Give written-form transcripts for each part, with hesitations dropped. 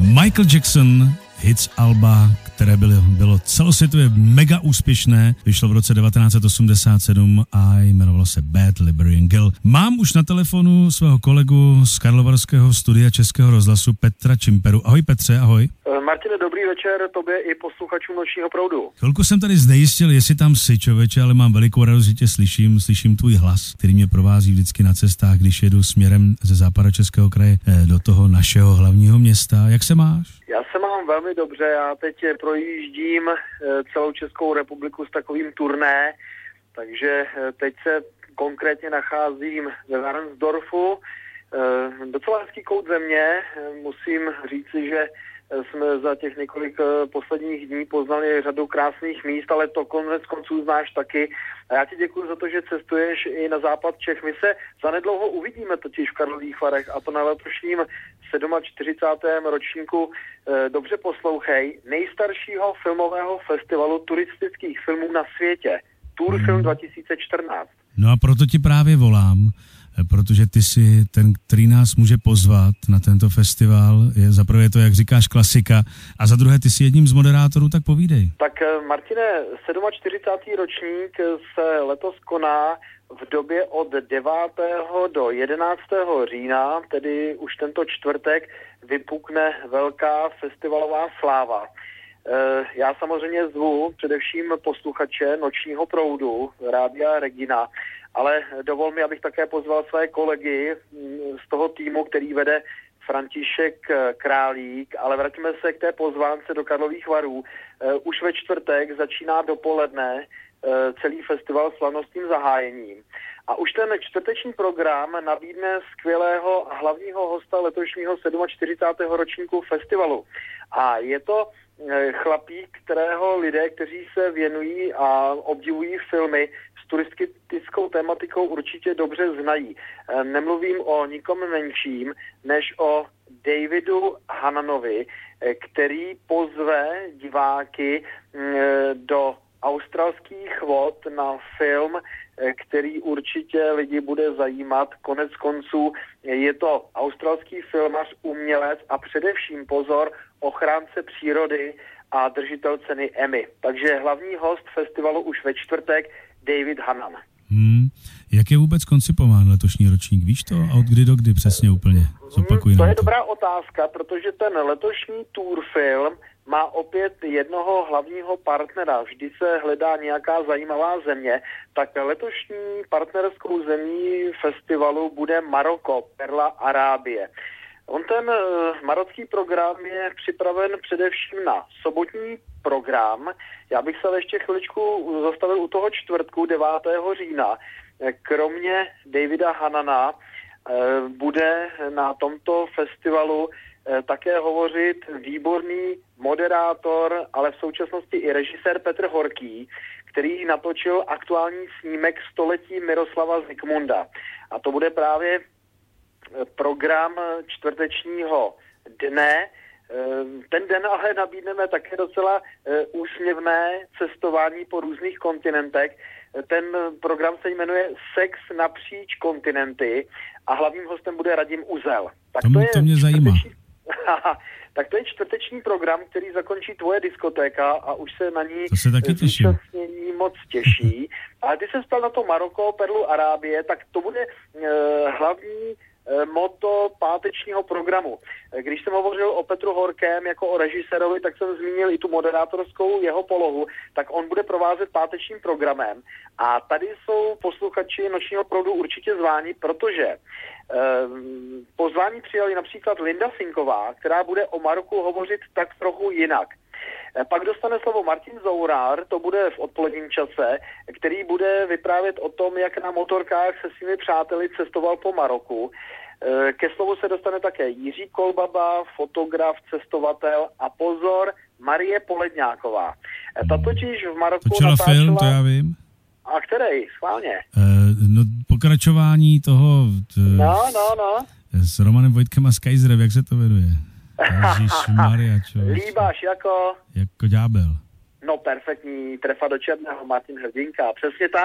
Michael Jackson, hits alba, které bylo celosvětově mega úspěšné, vyšlo v roce 1987 a jmenovalo se Bad Liberian Girl. Mám už na telefonu svého kolegu z karlovarského studia Českého rozhlasu Petra Čimperu. Ahoj Petře, ahoj. Martine, dobrý večer tobě i posluchačům Nočního proudu. Chvilku jsem tady znejistil, jestli tam jsi, člověče, ale mám velikou radost, že tě slyším tvůj hlas, který mě provází vždycky na cestách, když jedu směrem ze západočeského kraje do toho našeho hlavního města. Jak se máš? Já se mám velmi dobře, já teď projíždím celou Českou republiku s takovým turné, takže teď se konkrétně nacházím ve Varnsdorfu, docela hezký kout země, musím říci, že jsme za těch několik posledních dní poznali řadu krásných míst, ale to konec konců znáš taky. A já ti děkuji za to, že cestuješ i na západ Čech. My se zanedlouho uvidíme totiž v Karlových Varech, a to na letošním 47. ročníku. Dobře poslouchej, nejstaršího filmového festivalu turistických filmů na světě. Tourfilm 2014. No a proto ti právě volám, protože ty jsi ten, který nás může pozvat na tento festival. Za prvé je to, jak říkáš, klasika, a za druhé ty jsi jedním z moderátorů, tak povídej. Tak Martine, 47. ročník se letos koná v době od 9. do 11. října, tedy už tento čtvrtek vypukne velká festivalová sláva. Já samozřejmě zvu především posluchače Nočního proudu, Rádia Regina, ale dovol mi, abych také pozval své kolegy z toho týmu, který vede František Králík, ale vraťme se k té pozvánce do Karlových Varů. Už ve čtvrtek začíná dopoledne celý festival slavnostním zahájením. A už ten čtvrteční program nabídne skvělého hlavního hosta letošního 47. ročníku festivalu. A je to chlapík, kterého lidé, kteří se věnují a obdivují filmy s turistickou tematikou, určitě dobře znají. Nemluvím o nikom menším, než o Davidu Hannanovi, který pozve diváky do australských vod na film, který určitě lidi bude zajímat. Konec konců je to australský filmař, umělec a především, pozor, ochránce přírody a držitel ceny Emmy. Takže hlavní host festivalu už ve čtvrtek David Hannan. Jak je vůbec koncipován letošní ročník? Víš to? A od kdy do kdy přesně úplně? Zopakuj to nám je dobrá otázka, protože ten letošní tourfilm má opět jednoho hlavního partnera. Vždy se hledá nějaká zajímavá země. Tak letošní partnerskou zemí festivalu bude Maroko, perla Arábie. On ten marocký program je připraven především na sobotní program. Já bych se ale ještě chviličku zastavil u toho čtvrtku 9. října. Kromě Davida Hannana bude na tomto festivalu také hovořit výborný moderátor, ale v současnosti i režisér Petr Horký, který natočil aktuální snímek století Miroslava Zikmunda. A to bude právě program čtvrtečního dne. Ten den ale nabídneme také docela úsměvné cestování po různých kontinentech. Ten program se jmenuje Sex napříč kontinenty a hlavním hostem bude Radim Uzel. Tak to mě zajímá. Tak to je čtvrteční program, který zakončí tvoje diskotéka a už se na ní zúčastnění moc těší. Ale ty se ptal na to Maroko, perlu Arábie, tak to bude hlavní motto pátečního programu. Když jsem hovořil o Petru Horkém jako o režisérovi, tak jsem zmínil i tu moderátorskou jeho polohu, tak on bude provázet pátečním programem. A tady jsou posluchači Nočního proudu určitě zváni, protože pozvání přijali například Linda Finková, která bude o Maroku hovořit tak trochu jinak. Pak dostane slovo Martin Zourár, to bude v odpoledním čase, který bude vyprávět o tom, jak na motorkách se svými přáteli cestoval po Maroku. Ke slovu se dostane také Jiří Kolbaba, fotograf, cestovatel a pozor, Marie Poledňáková. Ta totiž v Maroku natáčela film, to já vím. A který? Schválně. No, pokračování toho... No. S Romanem Vojtkem a s Kaiserem, jak se to jmenuje? Ježišmarja, Líbáš jako ďábel. No perfektní, trefa do černého, Martin Hrdinka, přesně tak.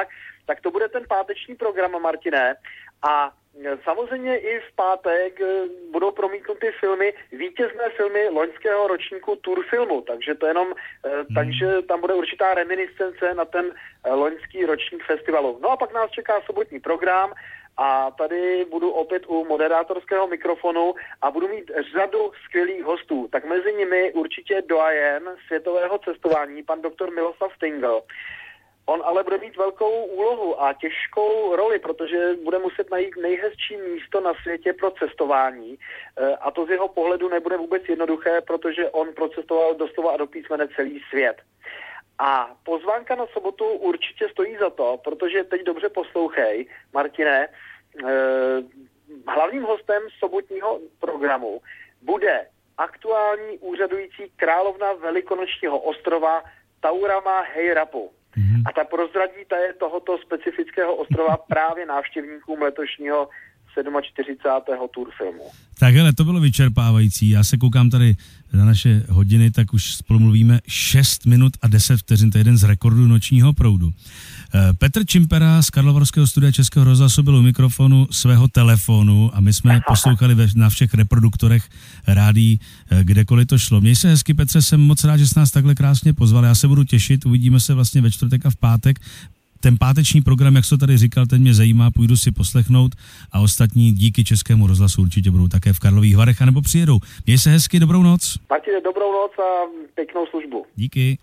tak to bude ten páteční program, Martine. A samozřejmě i v pátek budou promítnuty filmy, vítězné filmy loňského ročníku Turfilmu, takže to jenom, takže tam bude určitá reminiscence na ten loňský ročník festivalu. No a pak nás čeká sobotní program a tady budu opět u moderátorského mikrofonu a budu mít řadu skvělých hostů. Tak mezi nimi určitě doyen světového cestování, pan doktor Miloslav Stingl. On ale bude mít velkou úlohu a těžkou roli, protože bude muset najít nejhezčí místo na světě pro cestování. A to z jeho pohledu nebude vůbec jednoduché, protože on procestoval doslova a do písmene celý svět. A pozvánka na sobotu určitě stojí za to, protože teď dobře poslouchej, Martine, hlavním hostem sobotního programu bude aktuální úřadující královna Velikonočního ostrova Taurama Hejrapu. A ta prozradí tohoto specifického ostrova právě návštěvníkům letošního 47. Turfilmu. Tak hele, to bylo vyčerpávající. Já se koukám tady na naše hodiny, tak už spolu mluvíme 6 minut a 10 vteřin, to je jeden z rekordů nočního proudu. Petr Čimpera z Karlovarského studia Českého rozhlasu byl u mikrofonu svého telefonu a my jsme poslouchali na všech reproduktorech rádií, kdekoliv to šlo. Měj se hezky, Petře, jsem moc rád, že jsi nás takhle krásně pozval. Já se budu těšit, uvidíme se vlastně ve čtvrtek a v pátek. Ten páteční program, jak jsi to tady říkal, ten mě zajímá, půjdu si poslechnout a ostatní díky Českému rozhlasu určitě budou také v Karlových Varech anebo přijedou. Měj se hezky, dobrou noc. Martine, dobrou noc a pěknou službu. Díky.